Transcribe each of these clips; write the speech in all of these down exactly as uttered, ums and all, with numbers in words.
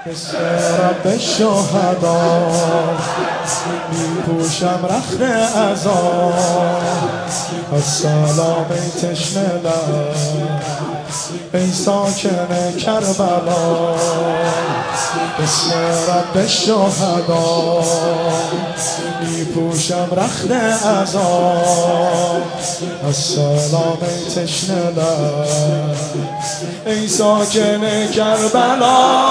مثل رب شهدا می پوشم رخت عذاب از سلام ای تشنه لب ای ساکن کربلا مثل رب شهدا می پوشم رخت عذاب از سلام ای تشنه لب ای ساکن کربلا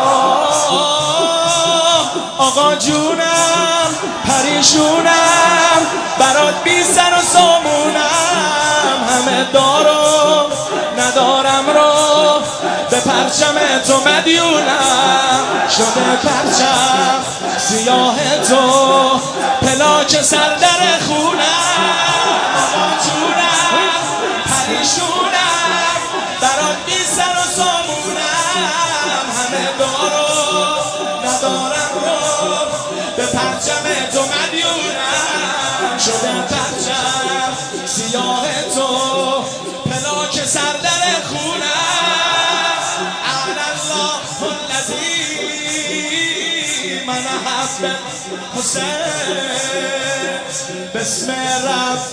آقا جونم پریشونم برات بی سر و سامونم همه دارم ندارم رو به پرچم تو مدیونم شده پرچم سیاه تو پلاک سر در خونم آقا جونم پریشونم برات بی سر و سامونم همه دارم ندارم رو به پرچم تو مدیونم شده پرچم سیاه تو پلاک سر در خونم اعلی الله الذی من حب حسین بسم رب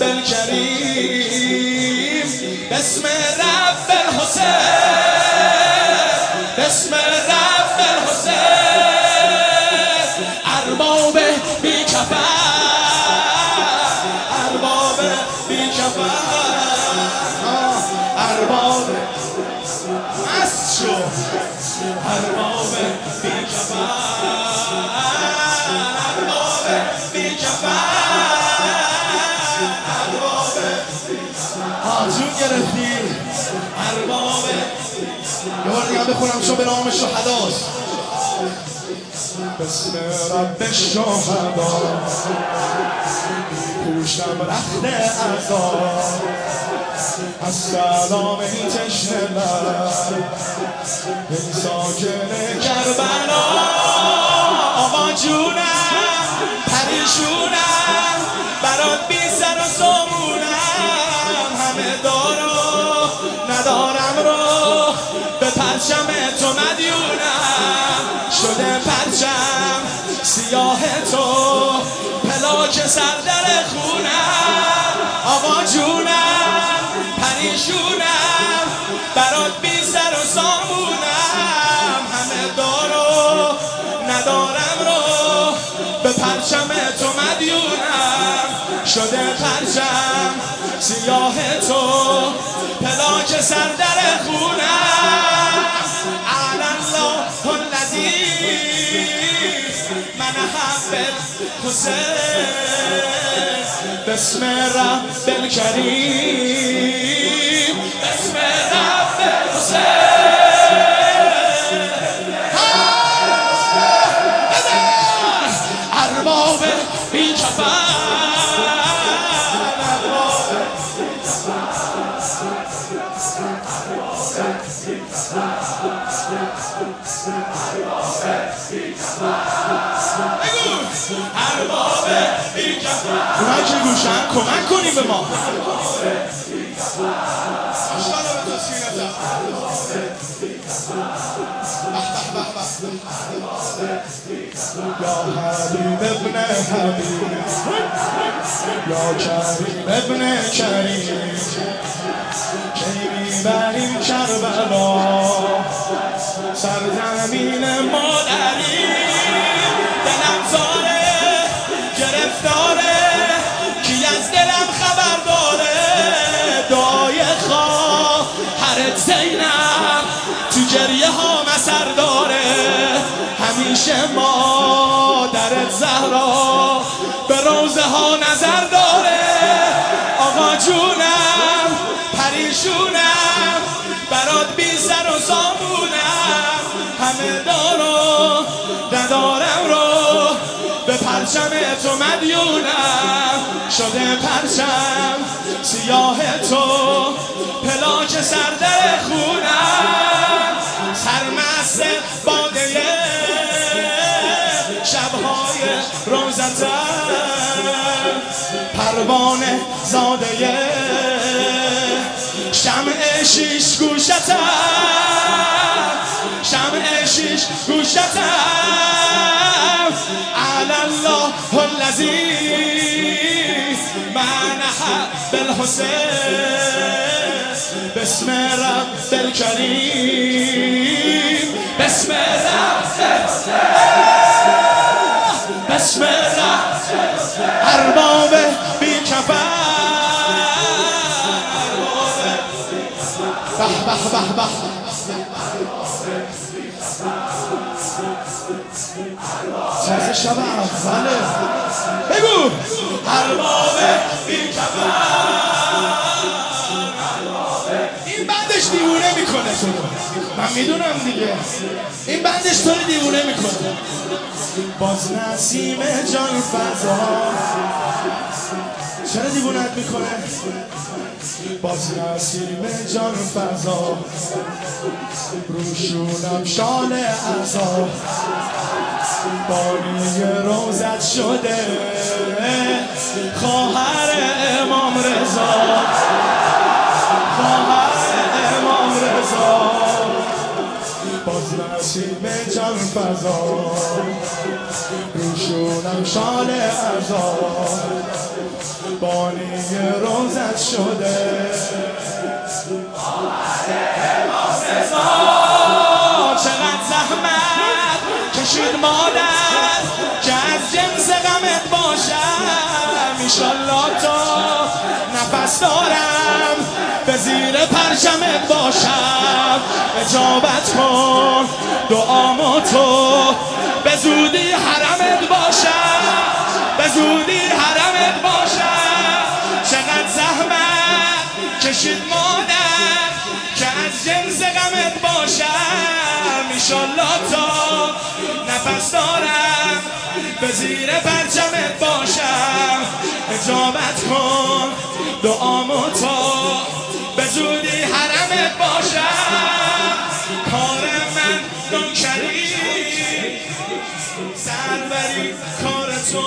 الکریم بسم رب الحسین بسم رب الحسین ارباب بی کفن ارباب بی کفن ارباب مست شو ارباب بی کفن ارباب بی کفن ارباب آجون گرفتی ارباب یه بار دیگه بخونم شو به نام شهداست بسم رب شهدا پوشم رخت عذاب از سلام ای تشنه لب ای ساکن کربلا آقا جونم پریشونم برات بی سر و سامونم همه دارم ندارم رو به پرچم تو مدیونم شده پرچم سیاه تو پلاک سر در خونم آقا جونم پریشونم برات بی سر و سامونم همه دارم ندارم رو به پرچم تو مدیونم شده پرچم سیاه تو پلاک سر در خونم اعلی الله الذی من حب حسین بسم رب الکریم بسم رب حسین ارباب بی کفن ارباب بی کفن اونایی که گوشن کمک کنیم به ما یا حبیب ابن حبیب یا کریم ابن کریم کی میبریم کربلا سرزمین مادری دلم زاره گرفتاره کی از دلم خبر داره دعای خواهرت زینب تو گریه ها مسر داره همیشه مادرت زهرا به روزه ها نظر داره آقا جونم پریشونم برات بی سر و سامونم همه دارم ندارم رو به پرچم تو مدیونم شده پرچم سیاه تو پلاک سر در خونم سرمست باده شبهای روزتم پروانه زاده شمع شیش گوشتم شمع شیش گوشتم علی الله الذی من حب الحسین بسم رب الکریم بسم رب بسم رب ارباب بی کفن به به به به ساز شب اوله بگو ارباب بی کفن این بندش دیوونه میکنه تو رو من میدونم دیگه این بندش تو رو دیوونه میکنه باز نسیم جان فضا چرا دیوونت میکنه باز نسیم جان فضا روشونم شال عذاب بانی روزت شده خواهر امام رضا خواهر امام رضا باز نسیم جان فضا روشونم شال عذاب بانی روزت شده امام رضا چقدر زحمت کشید مادر که از جنس غمت باشم ایشالله تا نفس دارم به زیر پرچمت باشم اجابت کن دعامو تو به زودی حرمت باشم به زودی حرمت باشم چقدر زحمت کشید مادر که از جنس غمت باشم ایشالله تا نفس دارم به زیر پرچمت باشم اجابت کن دعامو تو به زودی حرمت باشم کار من نوکری سروری کار تو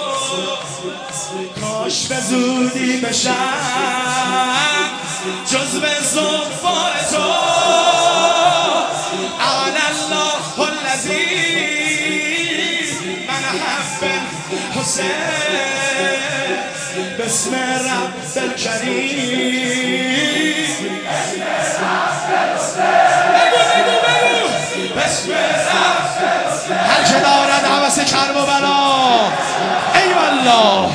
کاش به زودی بشم جزو زفار تو علی الله الذی من حب الحسین بسم رب الکریم بگو بگو بگو بسم رب هر که دارد هوس کرب و بلا ای والله